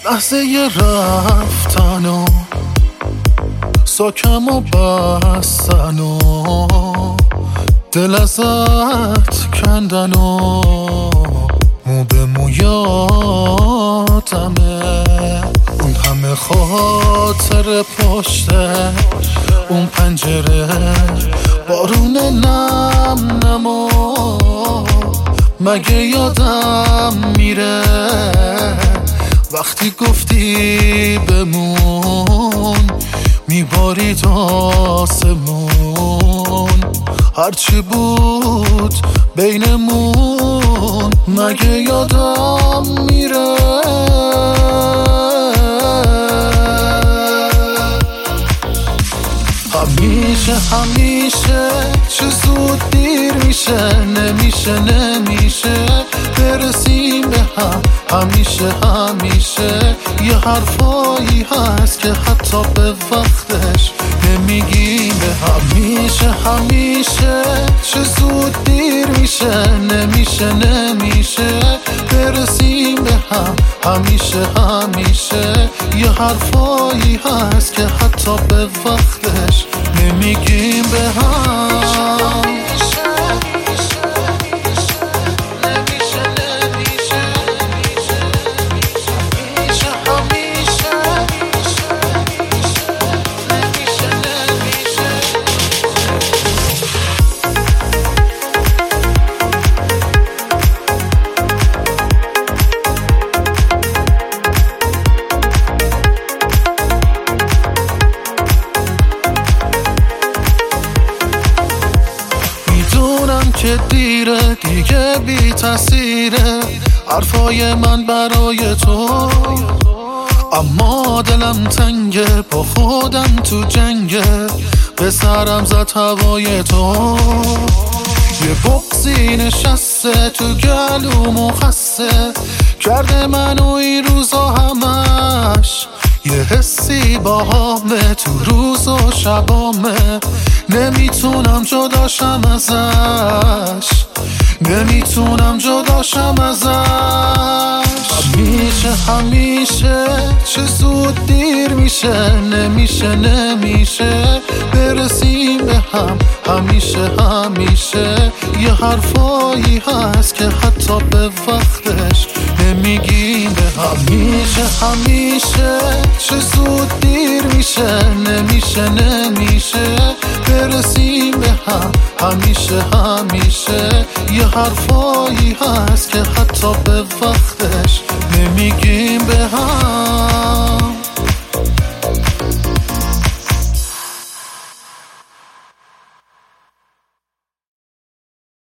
لحظه رفتن و ساکم و بستن و دل ازت کندن و مو به مو یادمه. اون همه خاطر پشته اون پنجره، بارون نم نمو مگه یادم میره وقتی گفتی بمون میبارید آسمون. هرچی بود بینمون مگه یادم میره. همیشه چه زود دیر میشه، نمیشه برسیم به هم. همیشه یه حرفایی هست که حتی به وقتش نمیگیم به هم. همیشه چه زود دیر میشه، نمیشه برسیم به هم. همیشه یه حرفایی هست که حتی به وقتش نمیگیم به هم. که دیره دیگه بی تأثیره حرفای من برای تو، اما دلم تنگه با خودم تو جنگه به سرم زد هوای تو. یه بغضی نشسته تو گلوم و خسته کرده منو این روزا همش. یه حسی با همه تو روز و شبامه نمیتونم جداشم ازش. همیشه چه زود دیر میشه، نمیشه برسیم به هم. همیشه یه حرفایی هست که حتی به وقتش نمیگیم به هم. همیشه چه زود دیر میشه، نمیشه برسیم به هم. همیشه یه حرفایی هست که حتی به وقتش